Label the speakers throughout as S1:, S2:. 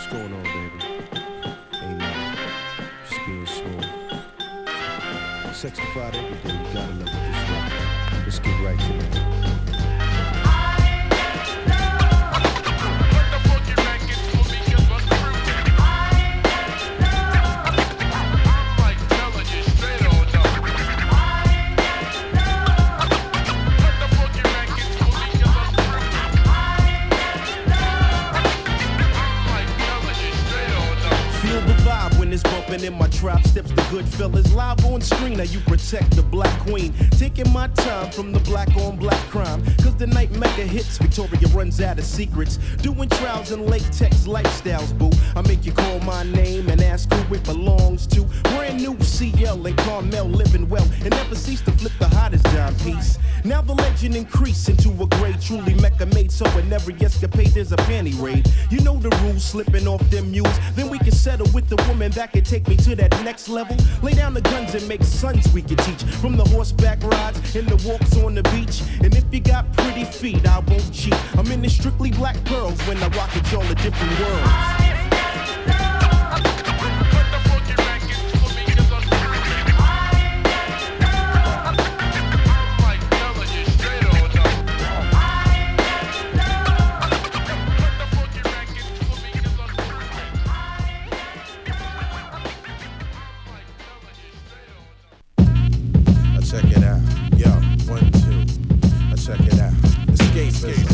S1: going on, baby? Ain't nothing. Just being smooth. Sexified every day. You gotta love it this way. Let's get right to it. In my trap steps the good fellas live on screen. Now you protect the black queen, taking my time from the black on black crime. Cause the night mega hits, Victoria runs out of secrets. Doing trials and latex lifestyles, boo. I make you call my name and ask who it belongs to. Brand new CL and Carmel living well and never cease to flip the hottest dime piece. Now the legend increase into a grade truly Mecca made, so in every escapade there's a panty raid. You know the rules, slipping off them mules. Then we can settle with the woman that can take me to that next level. Lay down the guns and make sons we can teach. From the horseback rides and the walks on the beach. And if you got pretty feet, I won't cheat. I'm in the strictly black pearls when I rock at y'all a different world. Check it out, yo, 1, 2. Check it out, escapism.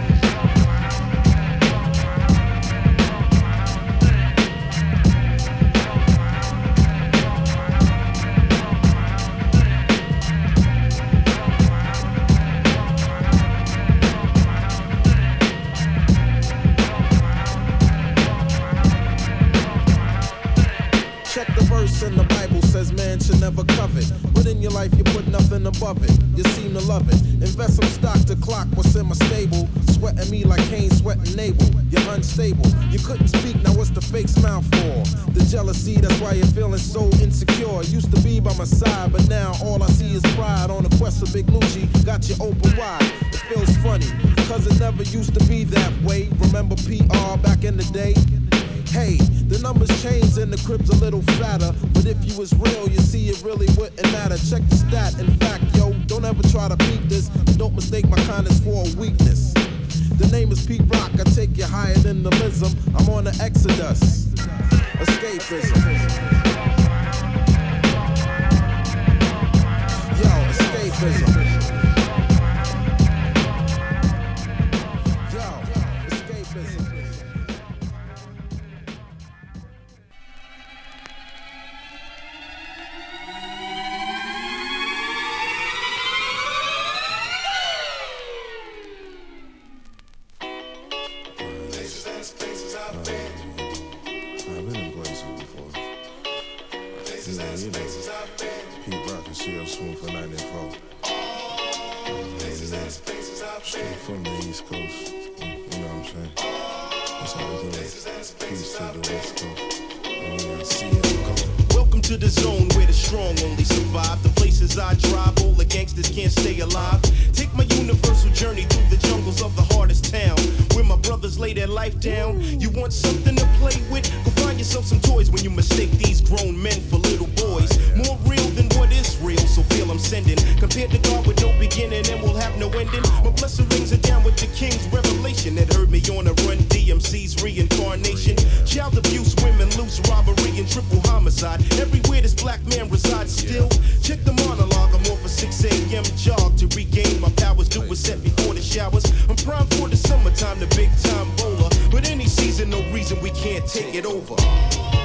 S1: Check the verse in the Bible says man should never covet. But in your life you put nothing above it. You seem to love it. Invest some stock to clock what's in my stable. Sweating me like Cain sweating Abel. You're unstable. You couldn't speak, now what's the fake smile for? The jealousy, that's why you're feeling so insecure. Used to be by my side, but now all I see is pride. On a quest for Big Lucci, got you open wide. It feels funny, cause it never used to be that way. Remember PR back in the day? Hey, the numbers changed and the crib's a little fatter. But if you was real, you see it really wouldn't matter. Check the stat, in fact, yo, don't ever try to beat this. Don't mistake my kindness for a weakness. The name is Pete Rock, I take you higher than the lism. I'm on the exodus, escapism. Yo, escapism. Straight from the East Coast, you know what I'm saying? That's how we do it. Peace to the West Coast, and we see it coming. Welcome to the zone where the strong only survive. The places I drive, all the gangsters can't stay alive. Take my universal journey through the jungles of the hardest town, where my brothers lay their life down. You want something to play with? Go find yourself some toys when you mistake these grown men for little boys. More real than what is real, so feel I'm sending. Compared to God with no beginning and we'll have no ending. My blessing rings are down with the king's revelation that heard me on a run, DMC's reincarnation. Child abuse, women loose, robbery and triple homicide. Everywhere this black man resides still. Check the monologue, I'm off a 6 a.m. jog to regain my powers. Do a set before the showers. I'm primed for the summertime, the big time bowler. But any season, no reason we can't take it over.